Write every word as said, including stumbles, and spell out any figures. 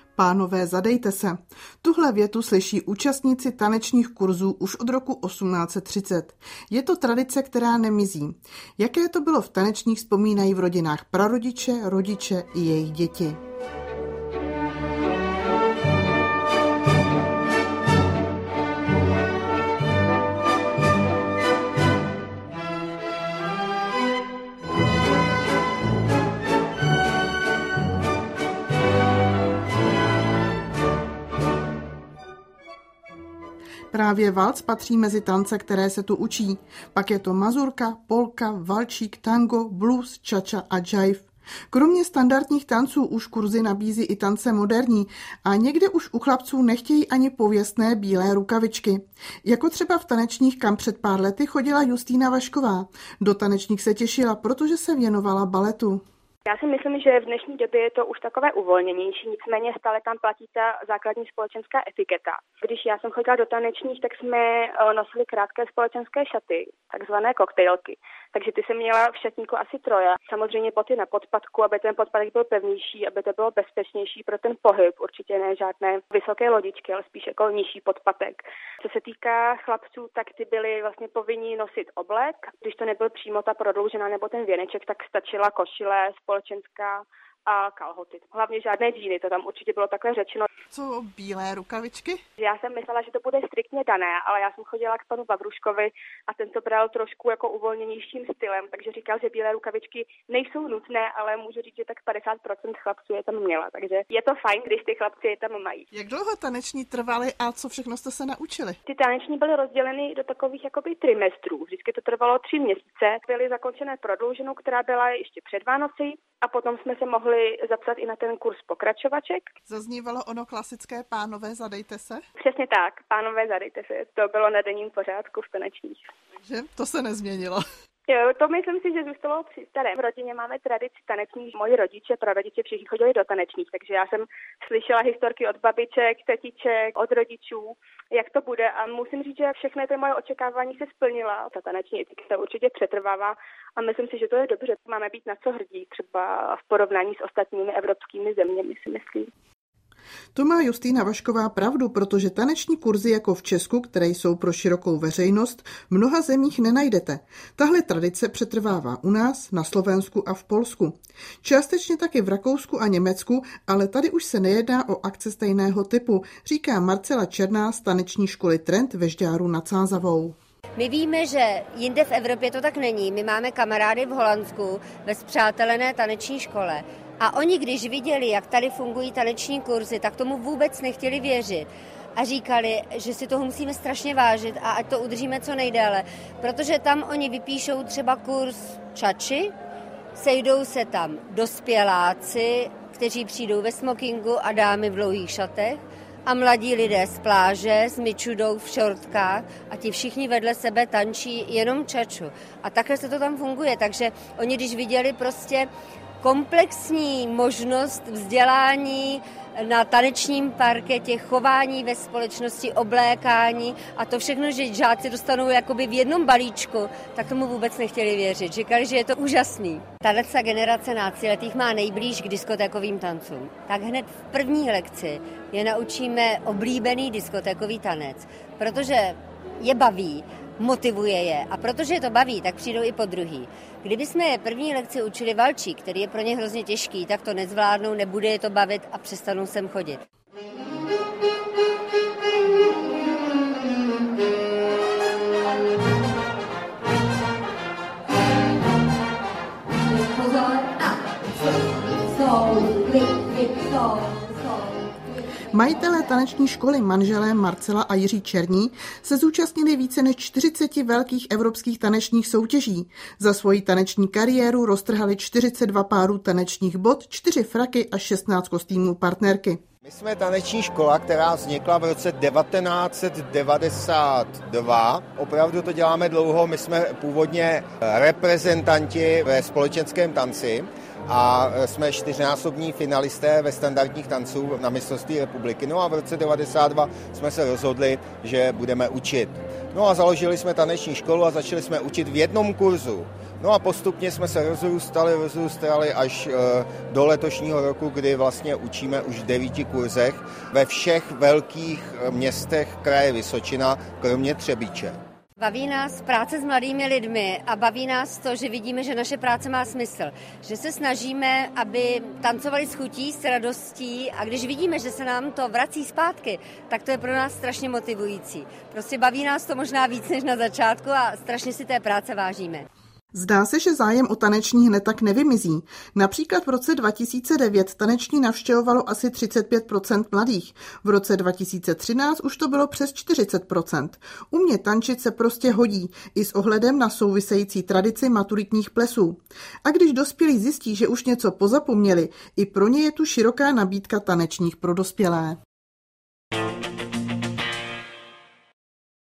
Pánové, zadejte se. Tuhle větu slyší účastníci tanečních kurzů už od roku osmnáct set třicet. Je to tradice, která nemizí. Jaké to bylo v tanečních, vzpomínají v rodinách prarodiče, rodiče i jejich děti. Právě valc patří mezi tance, které se tu učí. Pak je to mazurka, polka, valčík, tango, blues, čača a jive. Kromě standardních tanců už kurzy nabízí i tance moderní a někde už u chlapců nechtějí ani pověstné bílé rukavičky. Jako třeba v tanečních, kam před pár lety chodila Justína Vašková. Do tanečních se těšila, protože se věnovala baletu. Já si myslím, že v dnešní době je to už takové uvolněnější, nicméně stále tam platí ta základní společenská etiketa. Když já jsem chodila do tanečních, tak jsme nosili krátké společenské šaty, takzvané koktejlky. Takže ty jsem měla v šatníku asi troje. Samozřejmě boty na podpatku, aby ten podpatek byl pevnější, aby to bylo bezpečnější pro ten pohyb. Určitě ne žádné vysoké lodičky, ale spíš jako nižší podpatek. Co se týká chlapců, tak ty byli vlastně povinni nosit oblek. Když to nebyl přímo ta prodloužená nebo ten věneček, tak stačila košile společenská a kalhoty. Hlavně žádné džíny, to tam určitě bylo takhle řečeno. Co bílé rukavičky? Já jsem myslela, že to bude striktně dané, ale já jsem chodila k panu Vavruškovi a ten to bral trošku jako uvolněnějším stylem, takže říkal, že bílé rukavičky nejsou nutné, ale můžu říct, že tak padesát procent chlapců je tam měla, takže je to fajn, když ty chlapci je tam mají. Jak dlouho taneční trvaly a co všechno jste se naučili? Ty taneční byly rozděleny do takových jakoby trimestrů. Vždycky to trvalo tři měsíce. Byly zakončené prodlouženou, která byla ještě před Vánoci, a potom jsme se mohli zapsat i na ten kurz pokračovaček. Zaznívalo ono klasické pánové, zadejte se? Přesně tak, pánové, zadejte se. To bylo na denním pořádku v tanečních. Takže to se nezměnilo. Jo, to myslím si, že zůstalo při starém. V rodině máme tradici tanečních. Moji rodiče, prarodiče všichni chodili do tanečních, takže já jsem slyšela historky od babiček, tetiček, od rodičů, jak to bude, a musím říct, že všechny ty moje očekávání se splnila. Ta taneční etika určitě přetrvává a myslím si, že to je dobře. Máme být na co hrdí, třeba v porovnání s ostatními evropskými zeměmi, si myslím. To má Justína Vašková pravdu, protože taneční kurzy jako v Česku, které jsou pro širokou veřejnost, v mnoha zemích nenajdete. Tahle tradice přetrvává u nás, na Slovensku a v Polsku. Částečně taky v Rakousku a Německu, ale tady už se nejedná o akce stejného typu, říká Marcela Černá z taneční školy Trend ve Žďáru nad Sázavou. My víme, že jinde v Evropě to tak není. My máme kamarády v Holandsku ve spřátelené taneční škole. A oni, když viděli, jak tady fungují taneční kurzy, tak tomu vůbec nechtěli věřit. A říkali, že si toho musíme strašně vážit a ať to udržíme co nejdéle. Protože tam oni vypíšou třeba kurz čači, sejdou se tam dospěláci, kteří přijdou ve smokingu a dámy v dlouhých šatech, a mladí lidé z pláže s mičudou v šortkách a ti všichni vedle sebe tančí jenom čaču. A takhle se to tam funguje, takže oni, když viděli prostě komplexní možnost vzdělání na tanečním parketě, chování ve společnosti, oblékání a to všechno, že žáci dostanou jakoby v jednom balíčku, tak tomu vůbec nechtěli věřit. Říkali, že je to úžasný. Tato generace náctiletých má nejblíž k diskotékovým tancům. Tak hned v první lekci je naučíme oblíbený diskotékový tanec, protože je baví, motivuje je a protože je to baví, tak přijdou i po druhý. Kdyby jsme je první lekci učili valčík, který je pro ně hrozně těžký, tak to nezvládnou, nebude je to bavit a přestanou sem chodit. Majitelé taneční školy manželé Marcela a Jiří Černí se zúčastnili více než čtyřiceti velkých evropských tanečních soutěží. Za svoji taneční kariéru roztrhali čtyřicet dva párů tanečních bot, čtyři fraky a šestnáct kostýmů partnerky. My jsme taneční škola, která vznikla v roce devatenáct set devadesát dva. Opravdu to děláme dlouho. My jsme původně reprezentanti ve společenském tanci a jsme čtyřnásobní finalisté ve standardních tanců na mistrovství republiky. No a v roce devadesát dva jsme se rozhodli, že budeme učit. No a založili jsme taneční školu a začali jsme učit v jednom kurzu No a postupně jsme se rozrůstali, rozrůstali až do letošního roku, kdy vlastně učíme už v devíti kurzech ve všech velkých městech kraje Vysočina, kromě Třebíče. Baví nás práce s mladými lidmi a baví nás to, že vidíme, že naše práce má smysl. Že se snažíme, aby tancovali s chutí, s radostí a když vidíme, že se nám to vrací zpátky, tak to je pro nás strašně motivující. Prostě baví nás to možná víc než na začátku a strašně si té práce vážíme. Zdá se, že zájem o taneční hned tak nevymizí. Například v roce dva tisíce devět taneční navštěvovalo asi třicet pět procent mladých. V roce dva tisíce třináct už to bylo přes čtyřicet procent. Umět tančit se prostě hodí, i s ohledem na související tradici maturitních plesů. A když dospělí zjistí, že už něco pozapomněli, i pro ně je tu široká nabídka tanečních pro dospělé.